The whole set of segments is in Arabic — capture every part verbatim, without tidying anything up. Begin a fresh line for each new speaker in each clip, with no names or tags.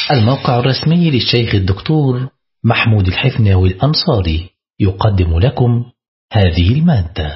الموقع الرسمي للشيخ الدكتور محمود الحفناوي الأنصاري يقدم لكم هذه المادة.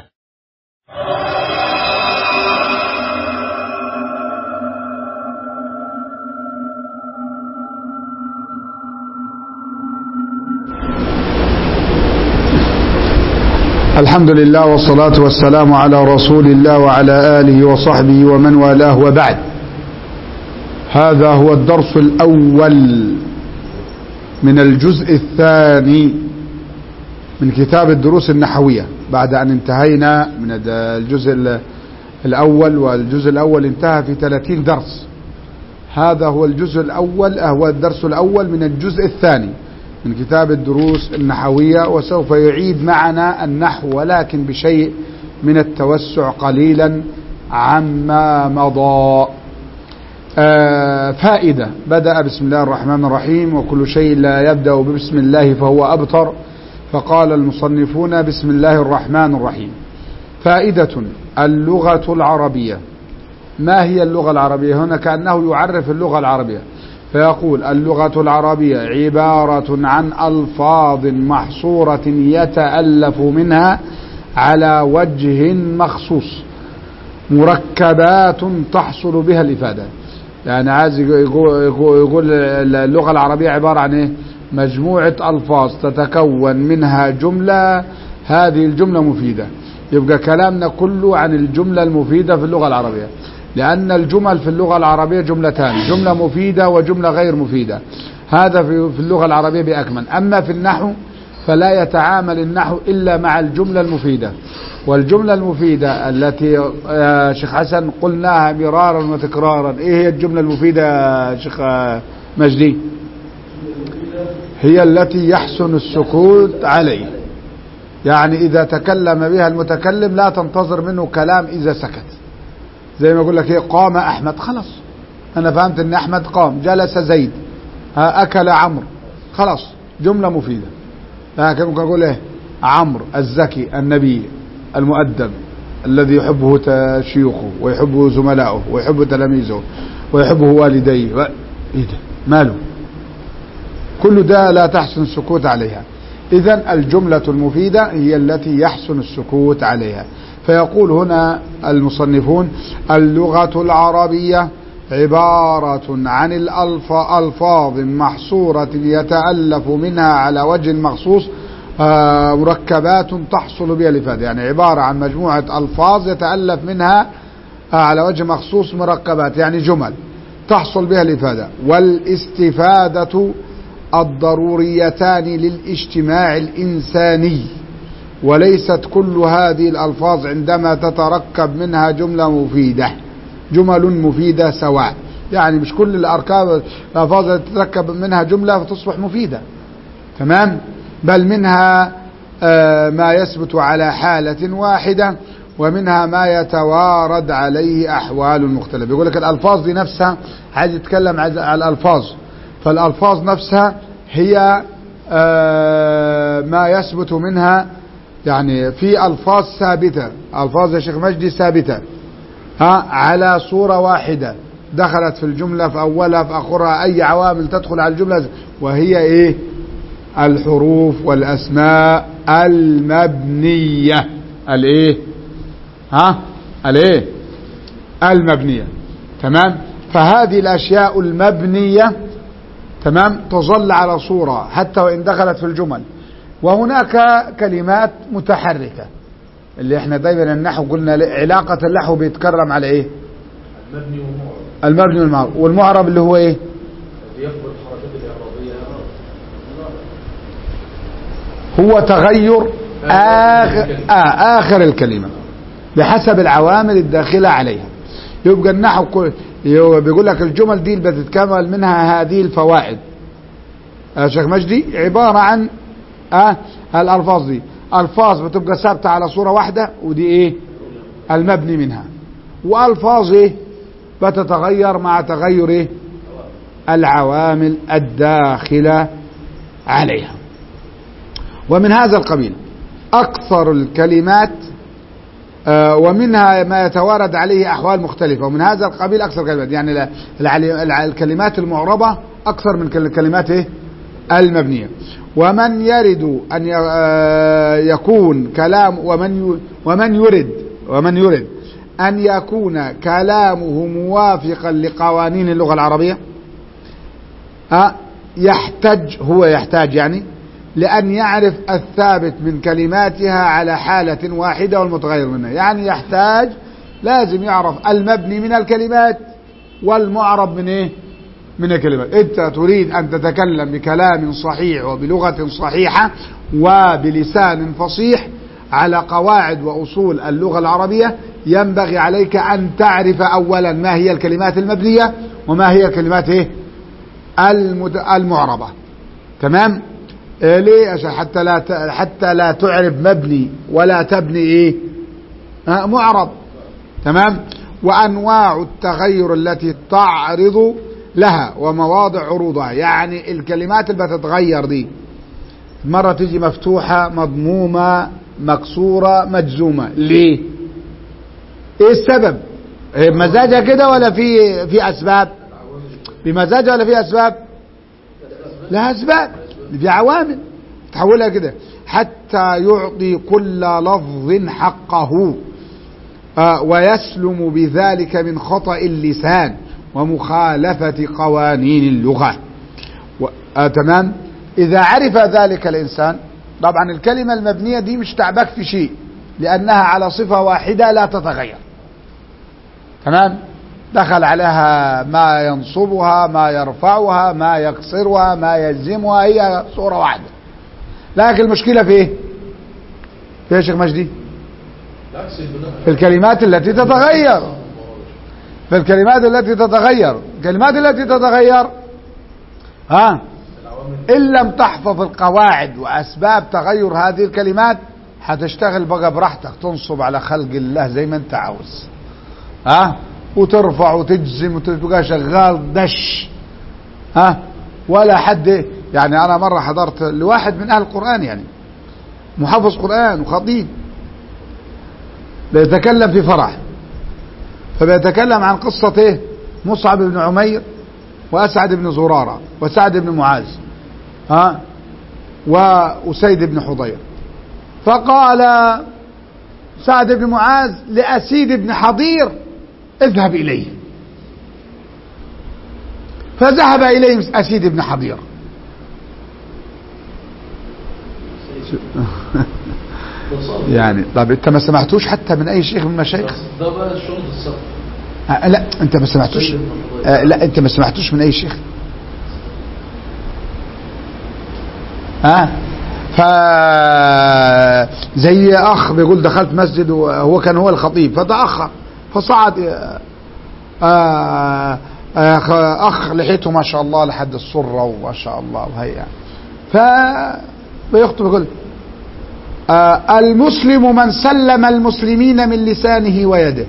الحمد لله والصلاة والسلام على رسول الله وعلى آله وصحبه ومن والاه، وبعد. هذا هو الدرس الأول من الجزء الثاني من كتاب الدروس النحوية، بعد أن انتهينا من الجزء الأول، والجزء الأول انتهى في ثلاثين درس. هذا هو الجزء الأول، هو الدرس الأول من الجزء الثاني من كتاب الدروس النحوية، وسوف يعيد معنا النحو ولكن بشيء من التوسع قليلا عما مضى. آه فائدة: بدأ بسم الله الرحمن الرحيم، وكل شيء لا يبدأ ببسم الله فهو أبتر، فقال المصنفون بسم الله الرحمن الرحيم. فائدة: اللغة العربية. ما هي اللغة العربية؟ هنا كأنه يعرف اللغة العربية، فيقول: اللغة العربية عبارة عن ألفاظ محصورة يتألف منها على وجه مخصوص مركبات تحصل بها الإفادة. يعني عايز يقول, يقول اللغة العربية عبارة عن إيه؟ مجموعة ألفاظ تتكون منها جملة، هذه الجملة مفيدة. يبقى كلامنا كله عن الجملة المفيدة في اللغة العربية، لأن الجمل في اللغة العربية جملتان: جملة مفيدة وجملة غير مفيدة. هذا في اللغة العربية بأكمل. أما في النحو فلا يتعامل النحو إلا مع الجملة المفيدة. والجملة المفيدة التي يا شيخ حسن قلناها مرارا وتكرارا، إيه هي الجملة المفيدة يا شيخ مجدي؟ هي التي يحسن السكوت عليه. يعني إذا تكلم بها المتكلم لا تنتظر منه كلام إذا سكت. زي ما يقول لك ايه، قام احمد، خلاص انا فهمت ان احمد قام. جلس زيد، اكل عمرو، خلاص جمله مفيده. لكن ممكن اقول ايه، عمرو الذكي النبي المؤدب الذي يحبه شيوخه ويحبه زملائه ويحبه تلاميذه ويحبه والديه، ايه ده ماله؟ كل ده لا تحسن السكوت عليها. اذن الجمله المفيده هي التي يحسن السكوت عليها. فيقول هنا المصنفون: اللغة العربية عبارة عن الألفاظ محصورة يتألف منها على وجه مخصوص مركبات تحصل بها الإفادة. يعني عبارة عن مجموعة ألفاظ يتألف منها على وجه مخصوص مركبات، يعني جمل تحصل بها الإفادة. والاستفادة الضروريتان للاجتماع الإنساني، وليست كل هذه الألفاظ عندما تتركب منها جملة مفيدة جمل مفيدة سواء. يعني مش كل الأركاب الألفاظ التي تتركب منها جملة فتصبح مفيدة، تمام؟ بل منها آه ما يثبت على حالة واحدة، ومنها ما يتوارد عليه أحوال مختلفة. يقول لك الألفاظ دي نفسها، عايز يتكلم على الألفاظ، فالألفاظ نفسها هي آه ما يثبت منها. يعني في ألفاظ ثابتة، ألفاظ يا شيخ مجدي ثابتة ها على صورة واحدة، دخلت في الجملة في أولها في آخرها، أي عوامل تدخل على الجملة، وهي إيه؟ الحروف والأسماء المبنية. الإيه؟ ها؟ الإيه؟ المبنية، تمام؟ فهذه الأشياء المبنية، تمام، تظل على صورة حتى وإن دخلت في الجمل. وهناك كلمات متحركة اللي احنا دايما النحو قلنا علاقة النحو بيتكرم على ايه؟ المبني والمعرب. المبني والمعرب. والمعرب اللي هو ايه؟ يقبل الحركات الإعرابية، هو تغير آخر, آه آخر الكلمة بحسب العوامل الداخلة عليها. يبقى النحو بيقول لك الجمل دي اللي بتتكمل منها هذه الفوائد يا شيخ مجدي عبارة عن آه الألفاظ دي ألفاظ بتبقى ثابتة على صورة واحدة، ودي إيه؟ المبني منها. وألفاظ إيه؟ بتتغير مع تغير إيه؟ العوامل الداخلة عليها. ومن هذا القبيل أكثر الكلمات آه ومنها ما يتوارد عليه أحوال مختلفة، ومن هذا القبيل أكثر كلمات، يعني الكلمات المعربة أكثر من الكلمات المبنية. ومن يرد أن يكون كلام ومن ومن يرد ومن يرد أن يكون كلامه موافقا لقوانين اللغة العربية يحتاج هو يحتاج يعني لأن يعرف الثابت من كلماتها على حالة واحدة والمتغير منها، يعني يحتاج لازم يعرف المبني من الكلمات والمعرب من ايه من الكلمات. انت تريد ان تتكلم بكلام صحيح وبلغة صحيحة وبلسان فصيح على قواعد وأصول اللغة العربية، ينبغي عليك أن تعرف أولا ما هي الكلمات المبنية وما هي الكلمات ايه المعربة. تمام؟ إيه ليه؟ حتى لا حتى لا تعرف مبني ولا تبني ايه آه معرب. تمام؟ وأنواع التغير التي تعرض لها ومواضع عروضها، يعني الكلمات اللي بتتغير دي مرة تيجي مفتوحة مضمومة مكسورة مجزومة، ليه؟ ايه السبب؟ إيه بمزاجها كده ولا في في اسباب؟ بمزاجها ولا في اسباب؟ لها اسباب، في عوامل تحولها كده حتى يعطي كل لفظ حقه آه ويسلم بذلك من خطأ اللسان ومخالفة قوانين اللغة. آه تمام؟ إذا عرف ذلك الإنسان، طبعا الكلمة المبنية دي مش تعبك في شيء لأنها على صفة واحدة لا تتغير. تمام؟ دخل عليها ما ينصبها ما يرفعها ما يكسرها ما يجزمها، هي صورة واحدة. لكن المشكلة في ايه؟ في يا شيخ مجدي؟ في الكلمات التي تتغير، في الكلمات التي تتغير الكلمات التي تتغير ها إن لم تحفظ القواعد وأسباب تغير هذه الكلمات هتشتغل بقى براحتك، تنصب على خلق الله زي ما انت عاوز ها وترفع وتجزم وتبقى شغال دش ها ولا حد. يعني أنا مرة حضرت لواحد من أهل القرآن، يعني محافظ قرآن وخطيب، بيتكلم في فرح، فبيتكلم عن قصة ايه مصعب بن عمير وأسعد بن زرارة وسعد بن معاذ ها وأسيد بن حضير. فقال سعد بن معاذ لأسيد بن حضير اذهب إليه، فذهب إليه أسيد بن حضير يعني طب انت ما سمعتوش حتى من اي شيخ من المشايخ؟
ده بقى الشغل الصف
آه لا انت ما سمعتوش آه لا انت ما سمعتوش من اي شيخ ها آه ف زي اخ بيقول دخلت مسجد وهو كان هو الخطيب فتأخر فصعد آه آه آه اخ لحيته ما شاء الله لحد السرة وما شاء الله وهي ف بيخطب يقول آه المسلم من سلم المسلمين من لسانه ويده.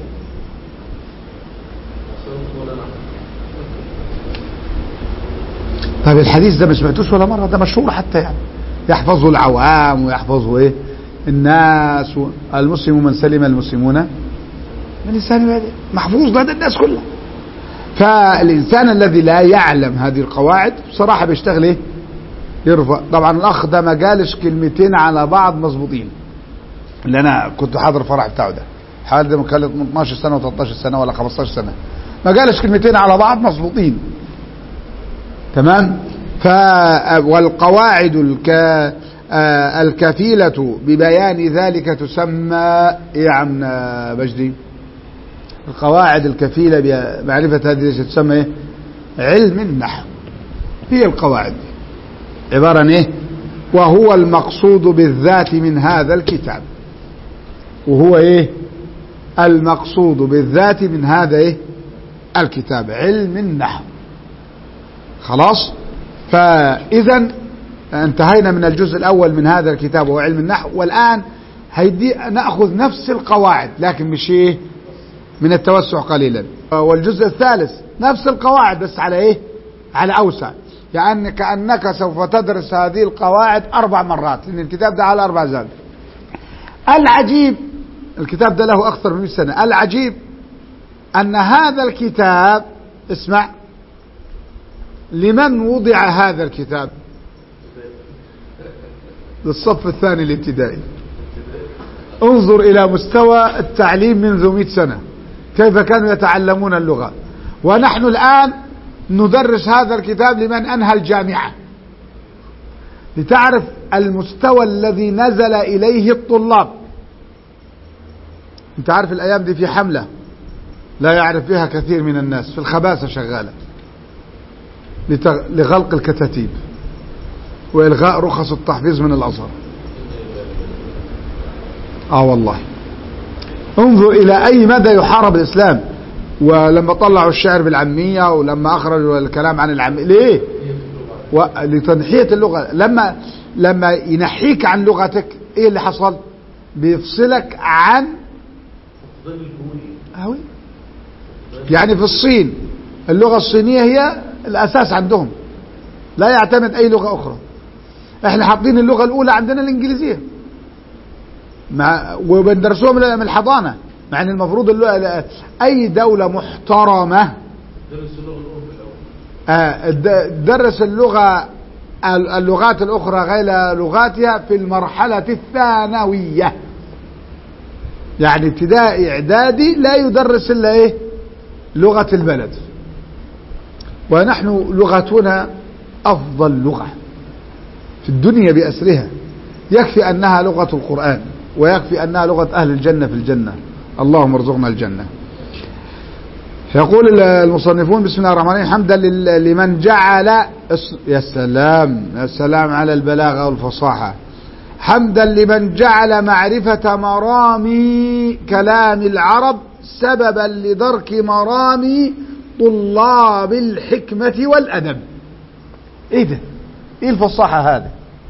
طيب الحديث ده ما سمعتوش ولا مرة؟ ده مشهور حتى يعني يحفظه العوام ويحفظه ايه الناس. المسلم من سلم المسلمون من لسانه ويده، محفوظ ده, ده الناس كلها. فالإنسان الذي لا يعلم هذه القواعد بصراحة بيشتغل ايه يرفع. طبعا الاخ ده ما قالش كلمتين على بعض مظبوطين، اللي انا كنت حاضر الفرح بتاعه ده حوالي ده كان اثناشر سنه و13 سنه ولا خمستاشر سنه، ما قالش كلمتين على بعض مظبوطين. تمام؟ ف والقواعد الك... الكفيلة ببيان ذلك تسمى ايه يا عم بجدي؟ القواعد الكفيلة بمعرفة هذه تسمى ايه؟ علم النحو. هي القواعد دي عبارة عن ايه؟ وهو المقصود بالذات من هذا الكتاب. وهو ايه المقصود بالذات من هذا ايه الكتاب؟ علم النحو. خلاص؟ فاذا انتهينا من الجزء الاول من هذا الكتاب وهو علم النحو، والان هيدي ناخذ نفس القواعد لكن مش ايه من التوسع قليلا. والجزء الثالث نفس القواعد بس على ايه على اوسع، يعني كأنك سوف تدرس هذه القواعد أربع مرات، لأن الكتاب ده على أربع زاد. العجيب الكتاب ده له أكثر من مئة سنة. العجيب أن هذا الكتاب، اسمع، لمن وضع هذا الكتاب؟ للصف الثاني الابتدائي. انظر إلى مستوى التعليم منذ مئة سنة، كيف كانوا يتعلمون اللغة. ونحن الآن ندرس هذا الكتاب لمن أنهى الجامعة، لتعرف المستوى الذي نزل إليه الطلاب. انت عارف الأيام دي في حملة لا يعرف بها كثير من الناس، في الخباثة شغالة لغلق الكتاتيب وإلغاء رخص التحفيظ من الأزهر. آه والله، انظر إلى أي مدى يحارب الإسلام. ولما طلعوا الشعر بالعامية، ولما أخرجوا الكلام عن العامية، ليه؟ لتنحية اللغة. لما لما ينحيك عن لغتك، إيه اللي حصل؟ بيفصلك عن هوي. يعني في الصين اللغة الصينية هي الأساس عندهم، لا يعتمد أي لغة أخرى. احنا حاطين اللغة الأولى عندنا الإنجليزية، مع وبندرسوها من الحضانة، مع ان المفروض اللغة أي دولة محترمة درس اللغة اللغات الأخرى غير لغاتها في المرحلة الثانوية. يعني ابتدائي إعدادي لا يدرس إلا إيه؟ لغة البلد. ونحن لغتنا أفضل لغة في الدنيا بأسرها، يكفي أنها لغة القرآن، ويكفي أنها لغة أهل الجنة في الجنة. اللهم ارزقنا الجنة. يقول المصنفون: بسم الله الرحمن الرحيم، حمدا لمن جعل، يا سلام يا سلام على البلاغة والفصاحة، حمدا لمن جعل معرفة مرامي كلام العرب سببا لدرك مرامي طلاب الحكمة والأدب. ايه ده؟ ايه الفصاحة هذا؟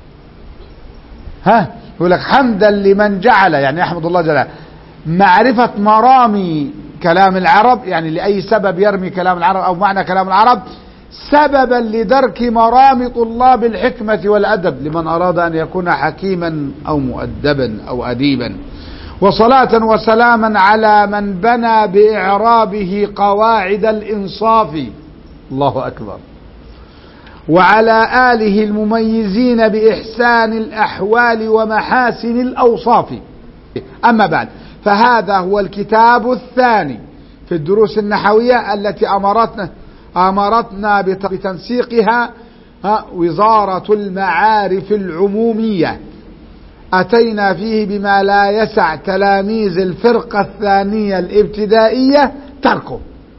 ها، يقول لك حمدا لمن جعل، يعني يحمد الله جل معرفة مرامي كلام العرب، يعني لأي سبب يرمي كلام العرب أو معنى كلام العرب، سببا لدرك مرام طلاب الحكمة والأدب، لمن أراد أن يكون حكيما أو مؤدبا أو أديبا. وصلاة وسلاما على من بنى بإعرابه قواعد الإنصاف، الله أكبر، وعلى آله المميزين بإحسان الأحوال ومحاسن الأوصاف. أما بعد، فهذا هو الكتاب الثاني في الدروس النحوية التي أمرتنا أمرتنا بتنسيقها وزارة المعارف العمومية. أتينا فيه بما لا يسع تلاميذ الفرقة الثانية الابتدائية تركه.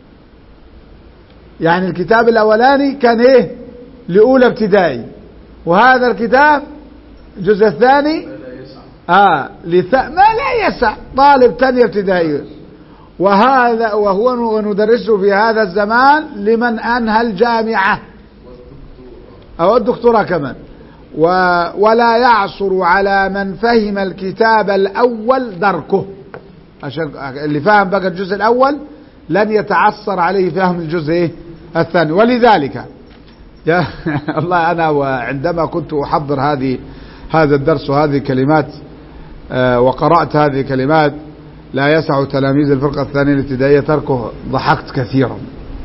يعني الكتاب الأولاني كان إيه؟ لأولى ابتدائي، وهذا الكتاب الجزء الثاني آه لث... ما لا يسع طالب ثانية ابتدائي. وهذا وهو ندرسه في هذا الزمان لمن أنهى الجامعة أو الدكتوراه كمان. و... ولا يعصر على من فهم الكتاب الأول دركه، عشان اللي فهم بقى الجزء الأول لن يتعثر عليه فهم الجزء الثاني. ولذلك يا الله، أنا وعندما كنت أحضر هذه هذا الدرس وهذه الكلمات آه وقرأت هذه الكلمات لا يسع تلاميذ الفرقة الثانية الابتدائية تركه، ضحكت كثيرا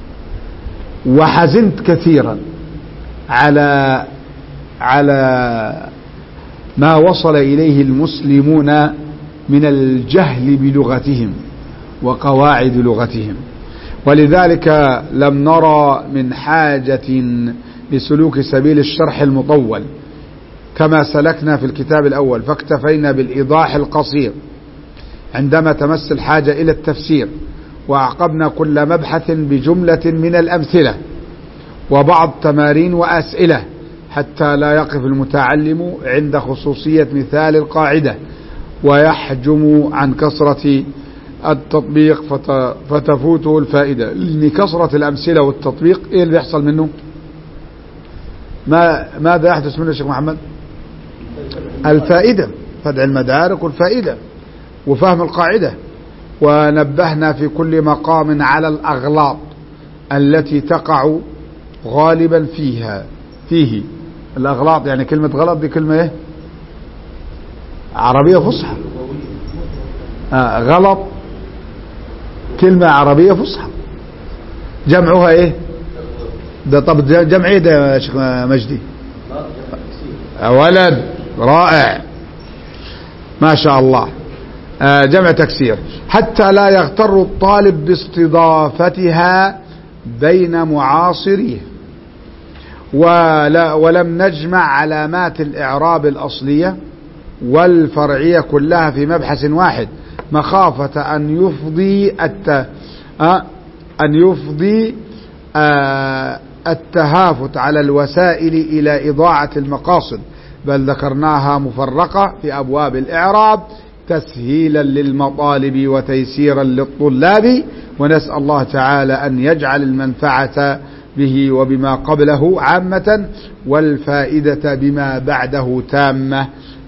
وحزنت كثيرا على على ما وصل إليه المسلمون من الجهل بلغتهم وقواعد لغتهم. ولذلك لم نرى من حاجة لسلوك سبيل الشرح المطول كما سلكنا في الكتاب الأول، فاكتفينا بالإيضاح القصير عندما تمس الحاجة إلى التفسير، وأعقبنا كل مبحث بجملة من الأمثلة وبعض تمارين وأسئلة حتى لا يقف المتعلم عند خصوصية مثال القاعدة ويحجم عن كثرة التطبيق فتفوته الفائدة. لأن كثرة الأمثلة والتطبيق إيه اللي بيحصل منه؟ ما ماذا يحدث منه يا شيخ محمد؟ الفائدة، فدع المدارك والفائدة وفهم القاعدة. ونبهنا في كل مقام على الأغلاط التي تقع غالبا فيها فيه. الأغلاط يعني كلمة غلط دي كلمة ايه؟ عربية فصحى. آه غلط، كلمة عربية فصحى. جمعها ايه ده؟ طب جمع ايه ده يا شيخ مجدي؟ ولد رائع ما شاء الله. آه جمع تكسير. حتى لا يغتر الطالب باستضافتها بين معاصريه. ولا ولم نجمع علامات الإعراب الأصلية والفرعية كلها في مبحث واحد مخافة أن يفضي الت... آه أن يفضي آه التهافت على الوسائل إلى إضاعة المقاصد، بل ذكرناها مفرقة في أبواب الإعراب تسهيلا للمطالب وتيسيرا للطلاب، ونسأل الله تعالى أن يجعل المنفعة به وبما قبله عامة والفائدة بما بعده تامة.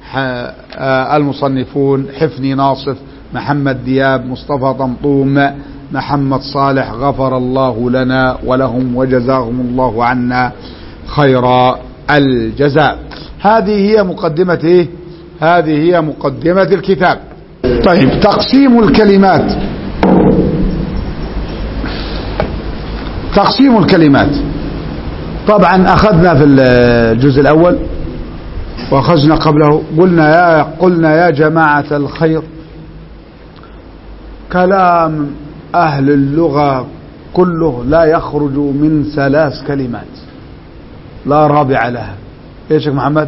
المصنفون حفني ناصف، محمد دياب، مصطفى طمطوم، محمد صالح، غفر الله لنا ولهم وجزاهم الله عنا خير الجزاء. هذه هي مقدمة إيه؟ هذه هي مقدمة الكتاب. طيب تقسيم الكلمات. تقسيم الكلمات طبعا أخذنا في الجزء الأول وأخذنا قبله، قلنا يا قلنا يا جماعة الخير كلام أهل اللغة كله لا يخرج من ثلاث كلمات لا رابع لها. ايه يا شيخ محمد؟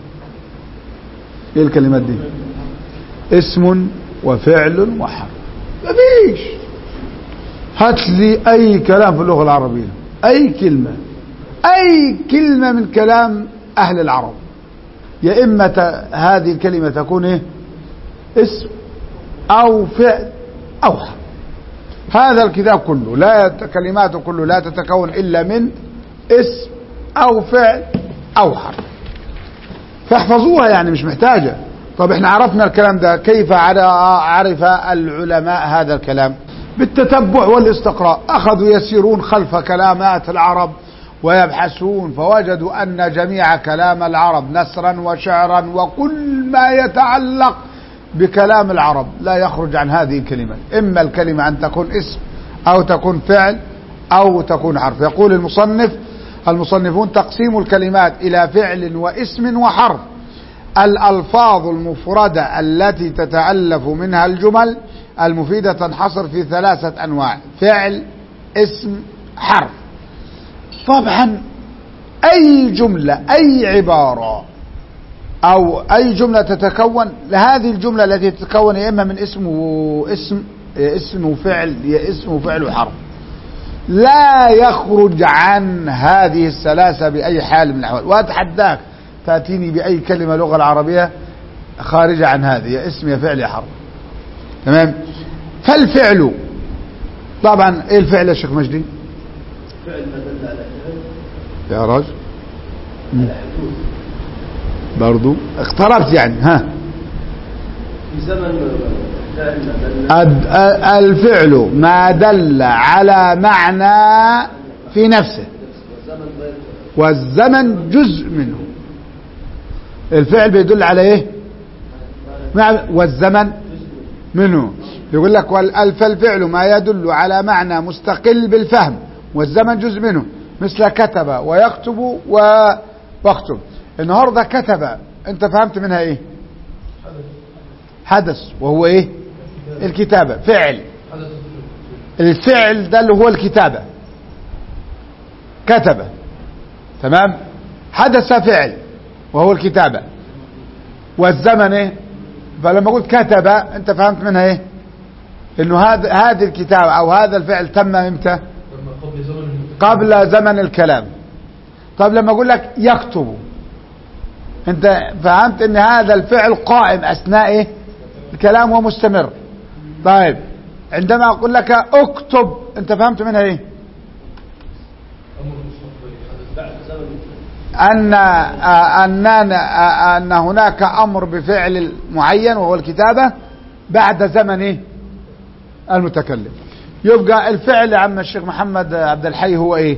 ايه الكلمات دي؟ اسم وفعل وحرف. مفيش. هات لي اي كلام في اللغة العربية، اي كلمة، اي كلمة من كلام اهل العرب، يا اما هذه الكلمة تكون ايه؟ اسم او فعل او حرف. هذا الكتاب كله لا كلماته كله لا تتكون الا من اسم او فعل او حرف، فاحفظوها يعني مش محتاجة. طب احنا عرفنا الكلام ده، كيف عرف العلماء هذا الكلام؟ بالتتبع والاستقراء. اخذوا يسيرون خلف كلمات العرب ويبحثون، فوجدوا ان جميع كلام العرب نثرا وشعرا وكل ما يتعلق بكلام العرب لا يخرج عن هذه الكلمات، اما الكلمة ان تكون اسم او تكون فعل او تكون حرف. يقول المصنف المصنفون تقسيم الكلمات الى فعل واسم وحرف. الألفاظ المفردة التي تتألف منها الجمل المفيدة تنحصر في ثلاثة أنواع: فعل، اسم، حرف. طبعا أي جملة، أي عبارة أو أي جملة تتكون، لهذه الجملة التي تتكون يا إما من اسم واسم يا اسم وفعل يا اسم وفعل وحرف، لا يخرج عن هذه الثلاثة بأي حال من الأحوال. وأتحداك تأتيني بأي كلمة لغة العربية خارجة عن هذه، يا اسم يا فعل يا حرف. تمام. فالفعل طبعا ايه الفعل يا شيخ مجدي؟
فعل ما دل على فعل
يا راجل برضو اقتربت يعني. ها
في زمن فعل ما دل
الفعل ما دل على معنى في نفسه والزمن جزء منه. الفعل بيدل على ايه؟ والزمن منه. يقول لك فالفعل ما يدل على معنى مستقل بالفهم والزمن جزء منه، مثل كتب ويكتب واكتب. النهارده كتب انت فهمت منها ايه؟ حدث، وهو ايه؟ الكتابة. فعل، الفعل ده اللي هو الكتابة، كتب. تمام. حدث فعل وهو الكتابة، والزمن ايه؟ فلما قلت كتب انت فهمت منها ايه؟ انه هذا هذه الكتابة او هذا الفعل تم امتى؟ قبل زمن الكلام. طب لما اقول لك يكتب انت فهمت ان هذا الفعل قائم اثناء ايه؟ الكلام ومستمر. طيب عندما اقول لك اكتب انت فهمت منها ايه؟ أن أن أن هناك أمر بفعل معين وهو الكتابة بعد زمن إيه؟ المتكلم. يبقى الفعل يا عم الشيخ محمد عبد الحي هو إيه؟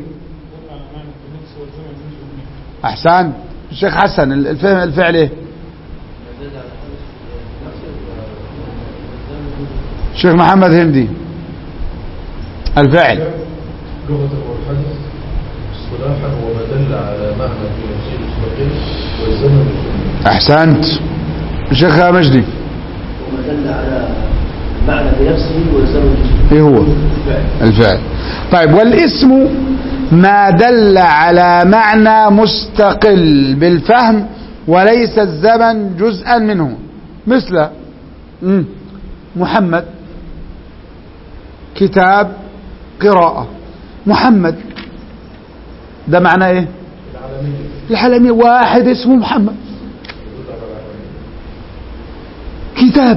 أحسن الشيخ حسن. الفعل الفعل إيه؟ شيخ محمد هندي. الفعل
لغة والحدث اصطلاحا هو ما دل على معنى في نفسه مستقل والزمن الجميل.
احسنت. الشيخ مجدي.
وما دل على معنى في نفسه والزمن الجميل.
ايه هو
الفعل.
الفعل. طيب والاسم ما دل على معنى مستقل بالفهم وليس الزمن جزءا منه. مثل مم. محمد كتاب قراءة. محمد ده معناه ايه؟ العالمية. واحد اسمه محمد. كتاب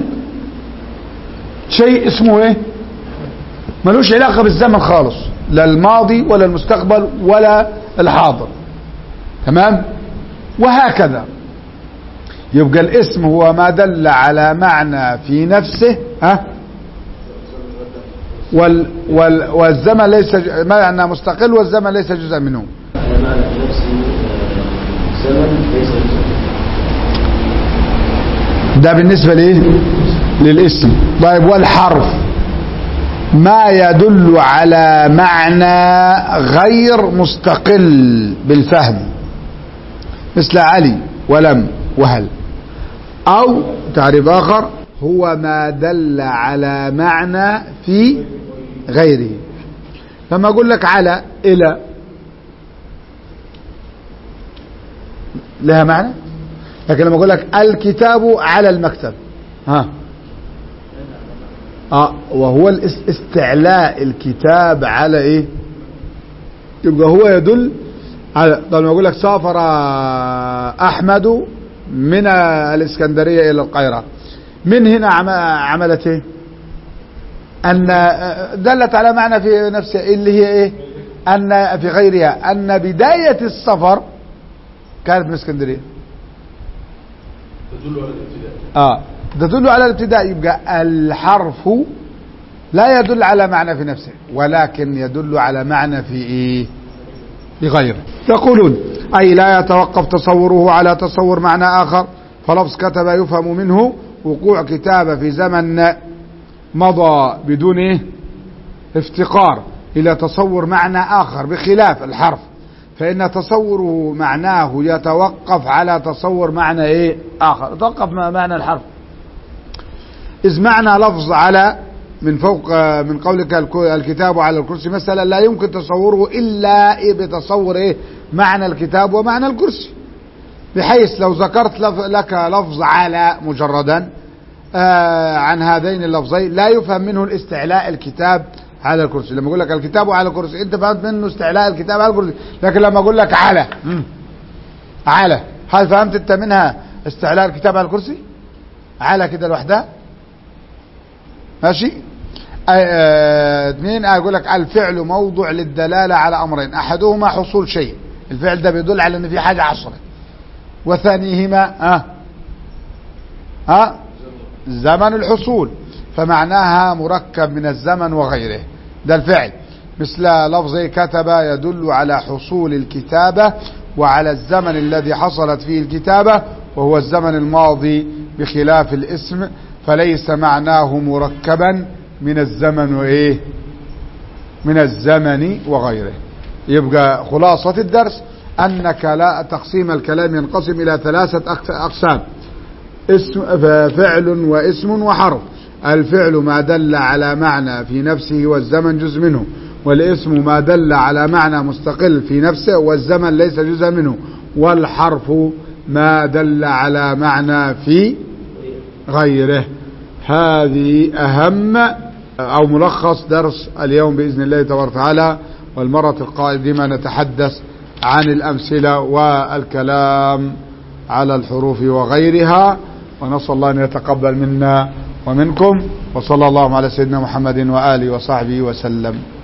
شيء اسمه ايه؟ ملوش علاقة بالزمن خالص، لا الماضي ولا المستقبل ولا الحاضر. تمام؟ وهكذا يبقى الاسم هو ما دل على معنى في نفسه ها وال وال والزمن ليس معنى مستقل والزمن ليس جزءا منه.
على معنى في نفسه الزمن ليس جزءا.
ده بالنسبة ليه؟ للاسم. طيب والحرف ما يدل على معنى غير مستقل بالفهم مثل علي ولم وهل. او تعريف اخر هو ما دل على معنى في غيره. لما اقول لك على الى لها معنى، لكن لما اقول لك الكتاب على المكتب ها اه وهو استعلاء الكتاب على ايه؟ يبقى هو يدل على. طب لما اقول لك سافر احمد من الاسكندريه الى القاهره، من هنا عملت ايه؟ ان دلت على معنى في نفسها اللي هي ايه؟ ان في غيرها ان بدايه السفر كانت من اسكندريه.
تدل على الابتداء.
اه تدل على الابتداء. يبقى الحرف لا يدل على معنى في نفسه ولكن يدل على معنى في ايه؟ في غيره. يقولون اي لا يتوقف تصوره على تصور معنى اخر، فلفظ كتب يفهم منه وقوع كتابة في زمن مضى بدون ايه؟ افتقار الى تصور معنى اخر، بخلاف الحرف فان تصوره معناه يتوقف على تصور معنى ايه؟ اخر. يتوقف معنى الحرف إذ معنى لفظ على من فوق من قولك الكتاب على الكرسي مثلا لا يمكن تصوره إلا إيه؟ بتصور إيه؟ معنى الكتاب ومعنى الكرسي، بحيث لو ذكرت لك لفظ على مجردا آه عن هذين اللفظين لا يفهم منه الاستعلاء الكتاب على الكرسي. لما أقول لك الكتاب على الكرسي أنت فهمت منه استعلاء الكتاب على الكرسي، لكن لما أقول لك على على هل فهمت أنت منها استعلاء الكتاب على الكرسي؟ على كده لوحدها ماشي. اثنين اقول لك الفعل موضوع للدلالة على امرين، احدهما حصول شيء، الفعل ده بيدل على ان في حاجة حصلت، وثانيهما ها ها زمن الحصول فمعناها مركب من الزمن وغيره. ده الفعل. مثل لفظ كتب يدل على حصول الكتابة وعلى الزمن الذي حصلت فيه الكتابة وهو الزمن الماضي، بخلاف الاسم فليس معناه مركبا من الزمن وايه؟ من الزمن وغيره. يبقى خلاصة الدرس انك لا تقسيم الكلام ينقسم الى ثلاثة اقسام: اسم فعل واسم وحرف. الفعل ما دل على معنى في نفسه والزمن جزء منه، والاسم ما دل على معنى مستقل في نفسه والزمن ليس جزء منه، والحرف ما دل على معنى في غيره. هذه أهم أو ملخص درس اليوم بإذن الله تبارك وتعالى، والمرة القادمة نتحدث عن الأمثلة والكلام على الحروف وغيرها، ونسأل الله أن يتقبل منا ومنكم، وصلى الله على سيدنا محمد وآله وصحبه وسلم.